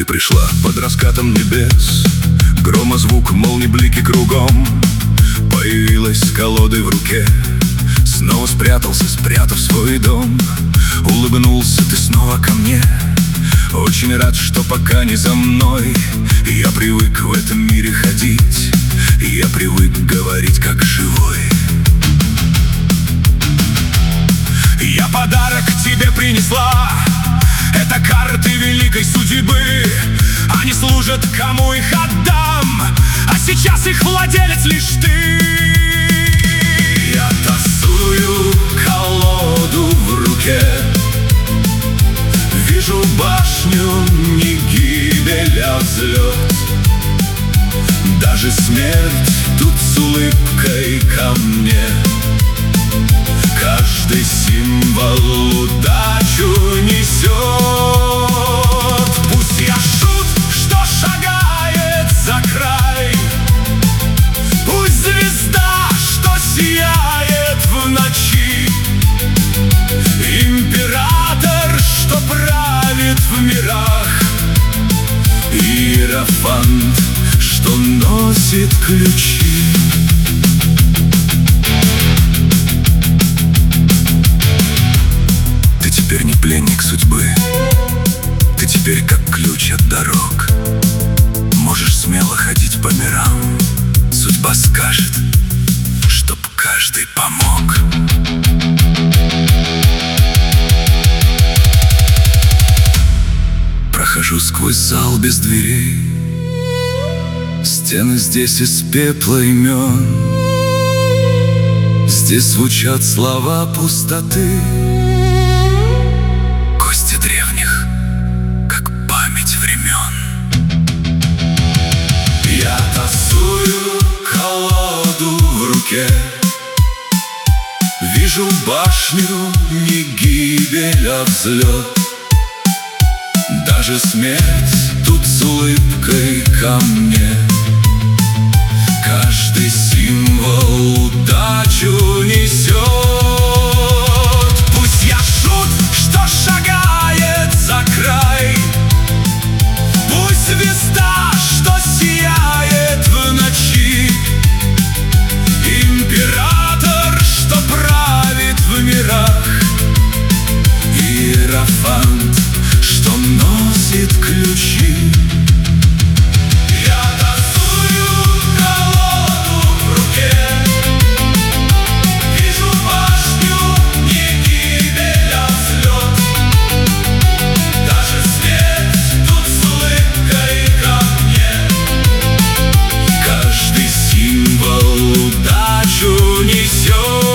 пришла под раскатом небес, грома звук, молний, блики кругом. Появилась с колодой в руке, снова спрятался, спрятав свой дом. Улыбнулся ты снова ко мне, очень рад, что пока не за мной. Я привык в этом мире ходить, я привык говорить как живой. Я подарок тебе принесла, это карты великой судьбы. Они служат, кому их отдам, а сейчас их владелец лишь ты. Я тасую колоду в руке, вижу башню, не гибель, а взлет. Даже смерть тут с улыбкой ко мне. Каждый символ удачу несет. Пусть я шут, что шагает за край, пусть звезда, что сияет в ночи, император, что правит в мирах, иерофант, что носит ключи. Ты теперь не пленник судьбы, ты теперь как ключ от дорог. Можешь смело ходить по мирам, судьба скажет, чтоб каждый помог. Прохожу сквозь зал без дверей, стены здесь из пепла имен. Здесь звучат слова пустоты, кости древних, как память времен. Я тасую колоду в руке, вижу башню, не гибель, а взлет. Даже смерть тут с улыбкой ко мне. Каждый символ удачу несет. Пусть я шут, что шагает за край, пусть звезда, что сияет в ночи, император, что правит в мирах, иерофант, что носит ключи. Удачу несет.